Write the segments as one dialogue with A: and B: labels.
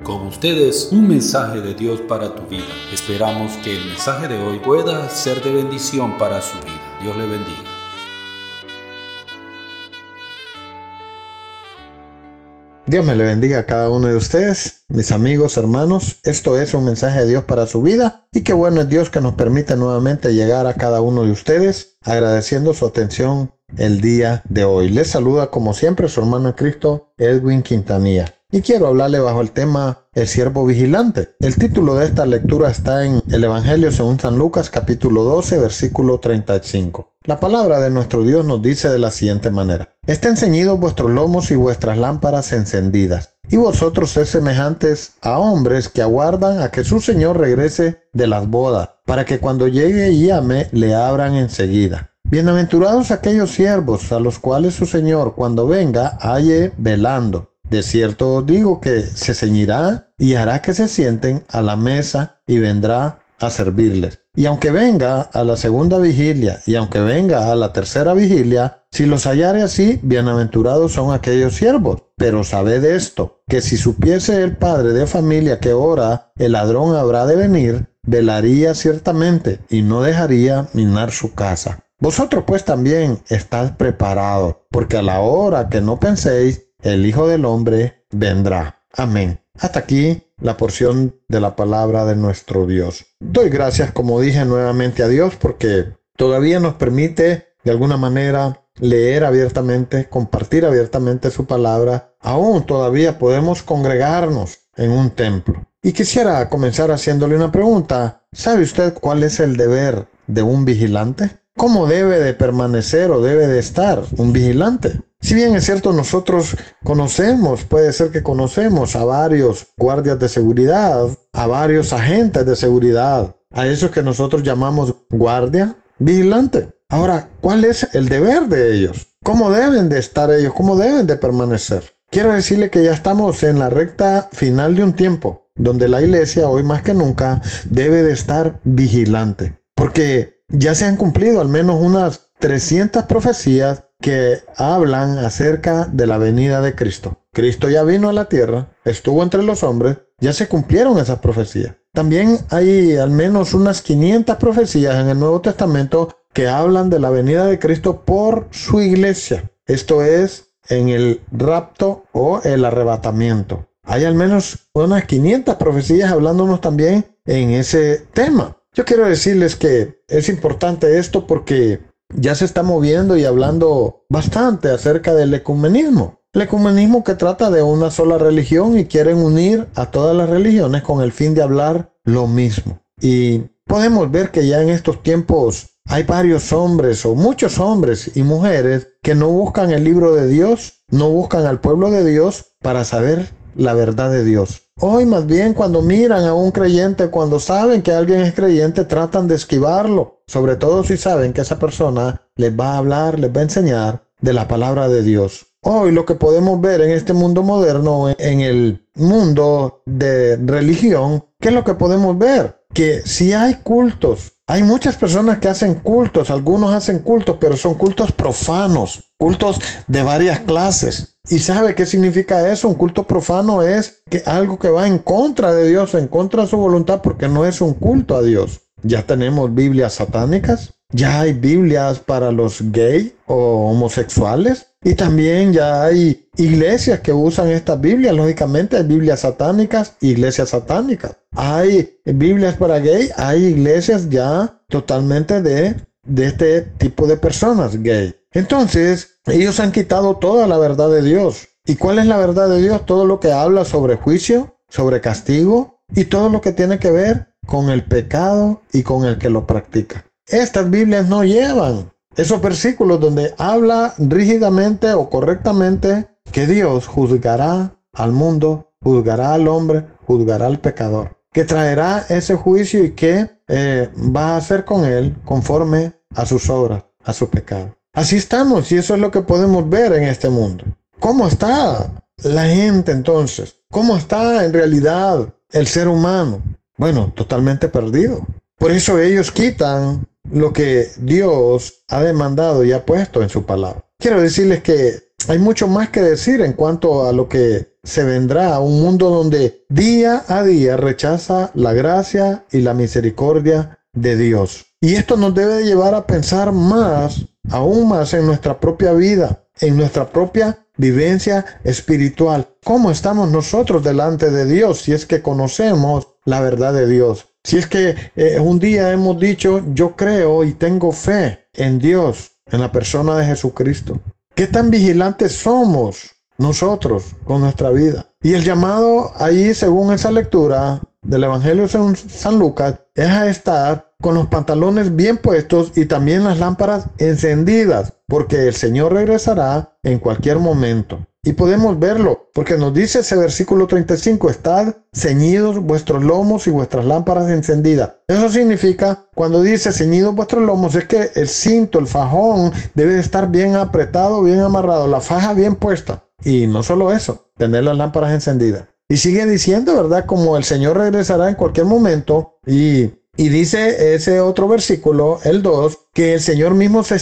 A: Con ustedes, un mensaje de Dios para tu vida. Esperamos que el mensaje de hoy pueda ser de bendición para su vida. Dios le bendiga.
B: Dios me le bendiga a cada uno de ustedes, mis amigos, hermanos. Esto es un mensaje de Dios para su vida. Y qué bueno es Dios que nos permite nuevamente llegar a cada uno de ustedes, agradeciendo su atención el día de hoy. Les saluda como siempre su hermano en Cristo, Edwin Quintanilla. Y quiero hablarle bajo el tema El siervo vigilante. El título de esta lectura está en el Evangelio según San Lucas, capítulo 12, versículo 35. La palabra de nuestro Dios nos dice de la siguiente manera: Estén ceñidos vuestros lomos y vuestras lámparas encendidas, y vosotros sed semejantes a hombres que aguardan a que su Señor regrese de las bodas, para que cuando llegue y llame, le abran enseguida. Bienaventurados aquellos siervos a los cuales su Señor, cuando venga, halle velando. De cierto os digo que se ceñirá y hará que se sienten a la mesa y vendrá a servirles. Y aunque venga a la segunda vigilia y aunque venga a la tercera vigilia, si los hallare así, bienaventurados son aquellos siervos. Pero sabed esto, que si supiese el padre de familia que ahora el ladrón habrá de venir, velaría ciertamente y no dejaría minar su casa. Vosotros pues también estad preparados, porque a la hora que no penséis, el Hijo del Hombre vendrá. Amén. Hasta aquí la porción de la palabra de nuestro Dios. Doy gracias, como dije, nuevamente a Dios porque todavía nos permite de alguna manera leer abiertamente, compartir abiertamente su palabra. Aún todavía podemos congregarnos en un templo. Y quisiera comenzar haciéndole una pregunta. ¿Sabe usted cuál es el deber de un vigilante? ¿Cómo debe de permanecer o debe de estar un vigilante? Si bien es cierto, nosotros puede ser que conocemos a varios guardias de seguridad, a varios agentes de seguridad, a esos que nosotros llamamos guardia vigilante. Ahora, ¿cuál es el deber de ellos? ¿Cómo deben de estar ellos? ¿Cómo deben de permanecer? Quiero decirle que ya estamos en la recta final de un tiempo donde la iglesia, hoy más que nunca, debe de estar vigilante. Porque ya se han cumplido al menos unas 300 profecías que hablan acerca de la venida de Cristo. Cristo ya vino a la tierra, estuvo entre los hombres, ya se cumplieron esas profecías. También hay al menos unas 500 profecías en el Nuevo Testamento que hablan de la venida de Cristo por su iglesia. Esto es en el rapto o el arrebatamiento. Hay al menos unas 500 profecías hablándonos también en ese tema. Yo quiero decirles que es importante esto porque ya se está moviendo y hablando bastante acerca del ecumenismo. El ecumenismo que trata de una sola religión y quieren unir a todas las religiones con el fin de hablar lo mismo. Y podemos ver que ya en estos tiempos hay varios hombres o muchos hombres y mujeres que no buscan el libro de Dios, no buscan al pueblo de Dios para saber la verdad de Dios. Hoy más bien cuando miran a un creyente, cuando saben que alguien es creyente, tratan de esquivarlo. Sobre todo si saben que esa persona les va a hablar, les va a enseñar de la palabra de Dios. Hoy lo que podemos ver en este mundo moderno, en el mundo de religión, ¿qué es lo que podemos ver? Que si hay cultos, hay muchas personas que hacen cultos, algunos hacen cultos, pero son cultos profanos, cultos de varias clases. ¿Y sabe qué significa eso? Un culto profano es que algo que va en contra de Dios, en contra de su voluntad, porque no es un culto a Dios. Ya tenemos Biblias satánicas, ya hay Biblias para los gays o homosexuales, y también ya hay iglesias que usan estas Biblias. Lógicamente hay Biblias satánicas, iglesias satánicas. Hay Biblias para gay, hay iglesias ya totalmente de este tipo de personas gay. Entonces, ellos han quitado toda la verdad de Dios. ¿Y cuál es la verdad de Dios? Todo lo que habla sobre juicio, sobre castigo y todo lo que tiene que ver con el pecado y con el que lo practica. Estas Biblias no llevan esos versículos donde habla rígidamente o correctamente que Dios juzgará al mundo, juzgará al hombre, juzgará al pecador, que traerá ese juicio y que va a hacer con él conforme a sus obras, a su pecado. Así estamos y eso es lo que podemos ver en este mundo. ¿Cómo está la gente entonces? ¿Cómo está en realidad el ser humano? Bueno, totalmente perdido. Por eso ellos quitan lo que Dios ha demandado y ha puesto en su palabra. Quiero decirles que hay mucho más que decir en cuanto a lo que se vendrá, un mundo donde día a día rechaza la gracia y la misericordia de Dios. Y esto nos debe llevar a pensar más, aún más en nuestra propia vida, en nuestra propia vivencia espiritual. ¿Cómo estamos nosotros delante de Dios si es que conocemos la verdad de Dios? Si es que un día hemos dicho, yo creo y tengo fe en Dios, en la persona de Jesucristo. ¿Qué tan vigilantes somos nosotros con nuestra vida? Y el llamado ahí, según esa lectura del Evangelio de San Lucas, es a estar con los pantalones bien puestos y también las lámparas encendidas, porque el Señor regresará en cualquier momento. Y podemos verlo, porque nos dice ese versículo 35, estad ceñidos vuestros lomos y vuestras lámparas encendidas. Eso significa, cuando dice ceñidos vuestros lomos, es que el cinto, el fajón, debe estar bien apretado, bien amarrado, la faja bien puesta. Y no solo eso, tener las lámparas encendidas. Y sigue diciendo, ¿verdad? Como el Señor regresará en cualquier momento. Y dice ese otro versículo, el 2, que el Señor mismo se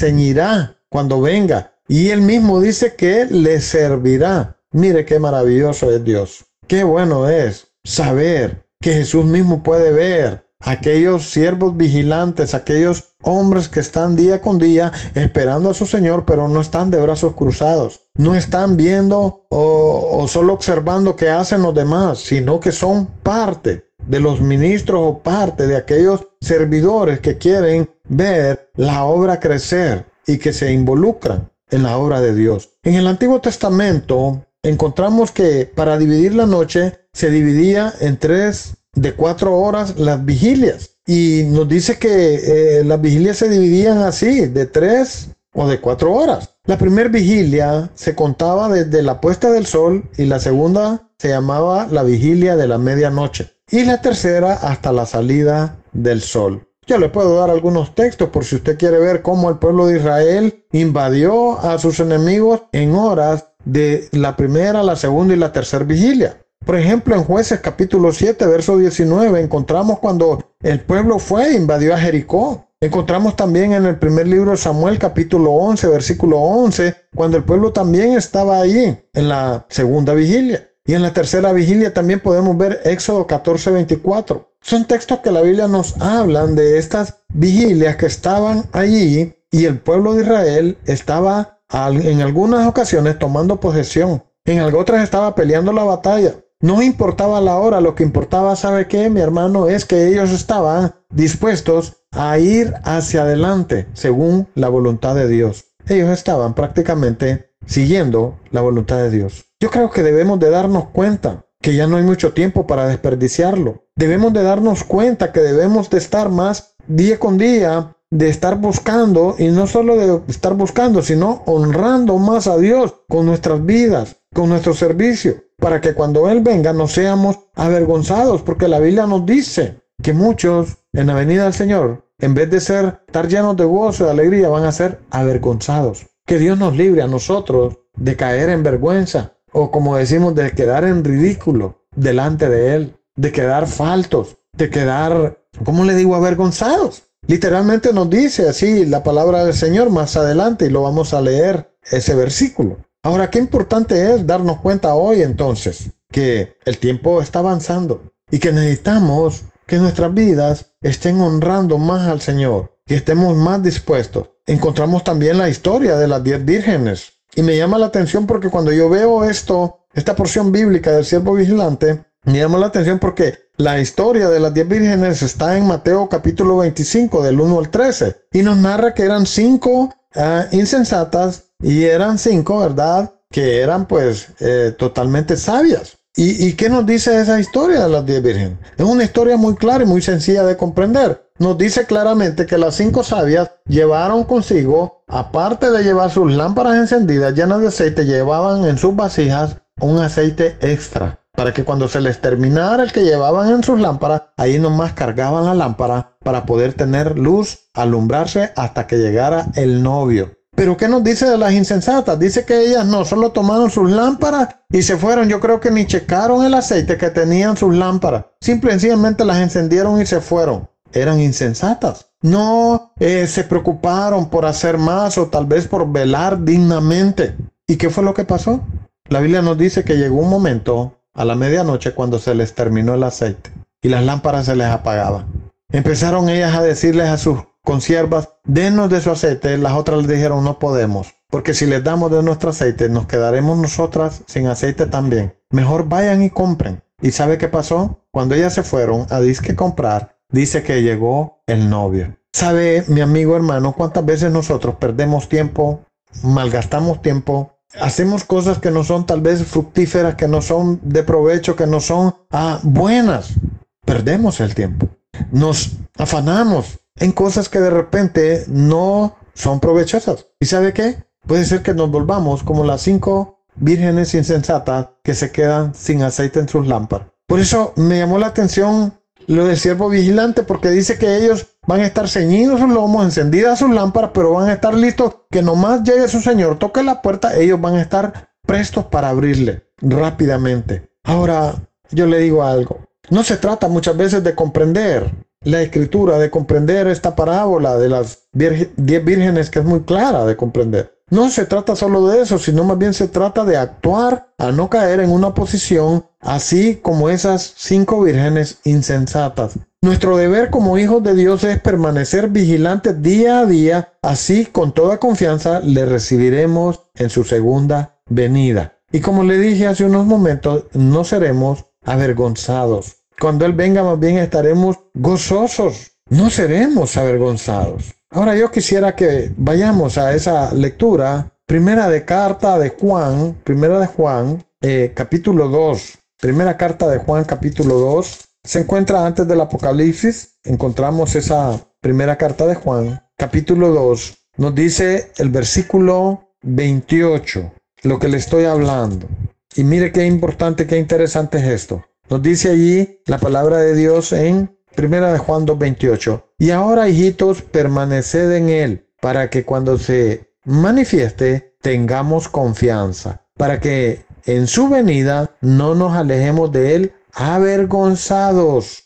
B: ceñirá cuando venga. Y él mismo dice que le servirá. Mire qué maravilloso es Dios. Qué bueno es saber que Jesús mismo puede ver aquellos siervos vigilantes, aquellos hombres que están día con día esperando a su Señor, pero no están de brazos cruzados. No están viendo o solo observando qué hacen los demás, sino que son parte de los ministros o parte de aquellos servidores que quieren ver la obra crecer y que se involucran en la obra de Dios. En el Antiguo Testamento encontramos que para dividir la noche se dividía en 3 de 4 horas las vigilias. Y nos dice que las vigilias se dividían así, de 3 o de 4 horas. La primera vigilia se contaba desde la puesta del sol y la segunda se llamaba la vigilia de la medianoche. Y la tercera hasta la salida del sol. Yo le puedo dar algunos textos por si usted quiere ver cómo el pueblo de Israel invadió a sus enemigos en horas de la primera, la segunda y la tercera vigilia. Por ejemplo, en Jueces capítulo 7, verso 19, encontramos cuando el pueblo fue e invadió a Jericó. Encontramos también en el primer libro de Samuel capítulo 11, versículo 11, cuando el pueblo también estaba allí en la segunda vigilia. Y en la tercera vigilia también podemos ver Éxodo 14, 24. Son textos que la Biblia nos hablan de estas vigilias que estaban allí y el pueblo de Israel estaba en algunas ocasiones tomando posesión. En otras estaba peleando la batalla. No importaba la hora, lo que importaba, ¿sabe qué, mi hermano? Es que ellos estaban dispuestos a ir hacia adelante según la voluntad de Dios. Ellos estaban prácticamente siguiendo la voluntad de Dios. Yo creo que debemos de darnos cuenta que ya no hay mucho tiempo para desperdiciarlo. Debemos de darnos cuenta que debemos de estar más día con día, de estar buscando, y no solo de estar buscando, sino honrando más a Dios con nuestras vidas, con nuestro servicio, para que cuando Él venga no seamos avergonzados, porque la Biblia nos dice que muchos en la venida del Señor, en vez de estar llenos de gozo y de alegría, van a ser avergonzados. Que Dios nos libre a nosotros de caer en vergüenza, o como decimos, de quedar en ridículo delante de Él, de quedar faltos, de quedar, ¿cómo le digo?, avergonzados. Literalmente nos dice así la palabra del Señor más adelante, y lo vamos a leer ese versículo. Ahora, qué importante es darnos cuenta hoy entonces que el tiempo está avanzando y que necesitamos que nuestras vidas estén honrando más al Señor, que estemos más dispuestos. Encontramos también la historia de las 10 vírgenes. Y me llama la atención porque cuando yo veo esta porción bíblica del siervo vigilante, me llama la atención porque la historia de las 10 vírgenes está en Mateo capítulo 25, del 1 al 13. Y nos narra que eran 5 insensatas y eran 5, ¿verdad?, que eran pues totalmente sabias. ¿Y qué nos dice esa historia de las 10 vírgenes? Es una historia muy clara y muy sencilla de comprender. Nos dice claramente que las 5 sabias llevaron consigo, aparte de llevar sus lámparas encendidas llenas de aceite, llevaban en sus vasijas un aceite extra, para que cuando se les terminara el que llevaban en sus lámparas, ahí nomás cargaban la lámpara para poder tener luz, alumbrarse hasta que llegara el novio. Pero ¿qué nos dice de las insensatas? Dice que ellas no solo tomaron sus lámparas y se fueron. Yo creo que ni checaron el aceite que tenían sus lámparas. Simple y sencillamente las encendieron y se fueron. Eran insensatas. No se preocuparon por hacer más o tal vez por velar dignamente. ¿Y qué fue lo que pasó? La Biblia nos dice que llegó un momento a la medianoche cuando se les terminó el aceite y las lámparas se les apagaban. Empezaron ellas a decirles a sus consiervas, denos de su aceite. Las otras les dijeron, no podemos, porque si les damos de nuestro aceite, nos quedaremos nosotras sin aceite también. Mejor vayan y compren. ¿Y sabe qué pasó? Cuando ellas se fueron a disque comprar, dice que llegó el novio. ¿Sabe, mi amigo hermano, cuántas veces nosotros perdemos tiempo, malgastamos tiempo, hacemos cosas que no son tal vez fructíferas, que no son de provecho, que no son buenas? Perdemos el tiempo. Nos afanamos en cosas que de repente no son provechosas. ¿Y sabe qué? Puede ser que nos volvamos como las 5 vírgenes insensatas que se quedan sin aceite en sus lámparas. Por eso me llamó la atención lo del siervo vigilante, porque dice que ellos van a estar ceñidos sus lomos, encendidas sus lámparas, pero van a estar listos que nomás llegue su señor, toque la puerta, ellos van a estar prestos para abrirle rápidamente. Ahora, yo le digo algo. No se trata muchas veces de comprender la escritura, de comprender esta parábola de las 10 vírgenes, que es muy clara de comprender. No se trata solo de eso, sino más bien se trata de actuar a no caer en una posición así como esas 5 vírgenes insensatas. Nuestro deber como hijos de Dios es permanecer vigilantes día a día, así con toda confianza le recibiremos en su segunda venida. Y como le dije hace unos momentos, no seremos avergonzados. Cuando Él venga, más bien estaremos gozosos. No seremos avergonzados. Ahora yo quisiera que vayamos a esa lectura. Primera carta de Juan, capítulo 2. Primera carta de Juan, capítulo 2. Se encuentra antes del Apocalipsis. Encontramos esa primera carta de Juan, capítulo 2. Nos dice el versículo 28, lo que le estoy hablando. Y mire qué importante, qué interesante es esto. Nos dice allí la palabra de Dios en Primera de Juan 2:28. Y ahora, hijitos, permaneced en Él, para que cuando se manifieste tengamos confianza, para que en su venida no nos alejemos de Él avergonzados.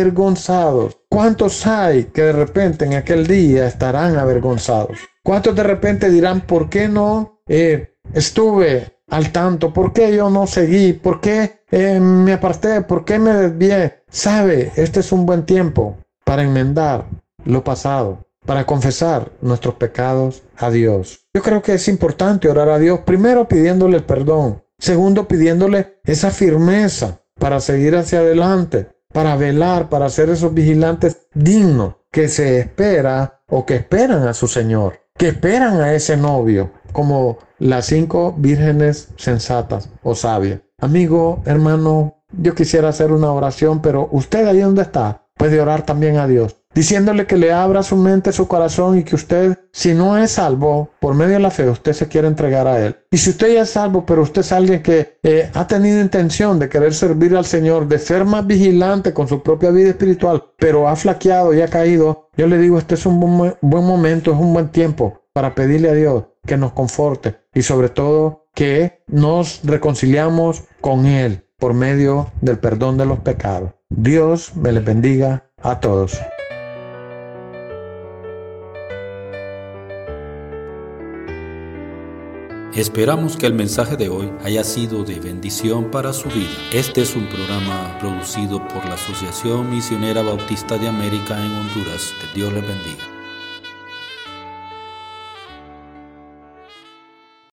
B: ¿Cuántos hay que de repente en aquel día estarán avergonzados? ¿Cuántos de repente dirán, ¿por qué no estuve al tanto? ¿Por qué yo no seguí? ¿Por qué me aparté? ¿Por qué me desvié? ¿Sabe? Este es un buen tiempo para enmendar lo pasado, para confesar nuestros pecados a Dios. Yo creo que es importante orar a Dios, primero pidiéndole el perdón, segundo pidiéndole esa firmeza para seguir hacia adelante, para velar, para ser esos vigilantes dignos que se espera o que esperan a su Señor, que esperan a ese novio, como las 5 vírgenes sensatas o sabias. Amigo, hermano, yo quisiera hacer una oración, pero usted ahí donde está puede orar también a Dios, diciéndole que le abra su mente, su corazón, y que usted, si no es salvo, por medio de la fe, usted se quiere entregar a Él. Y si usted ya es salvo, pero usted es alguien que ha tenido intención de querer servir al Señor, de ser más vigilante con su propia vida espiritual, pero ha flaqueado y ha caído, yo le digo, este es un buen momento, es un buen tiempo para pedirle a Dios que nos conforte y sobre todo que nos reconciliamos con Él por medio del perdón de los pecados. Dios me les bendiga a todos.
A: Esperamos que el mensaje de hoy haya sido de bendición para su vida. Este es un programa producido por la Asociación Misionera Bautista de América en Honduras. Que Dios les bendiga.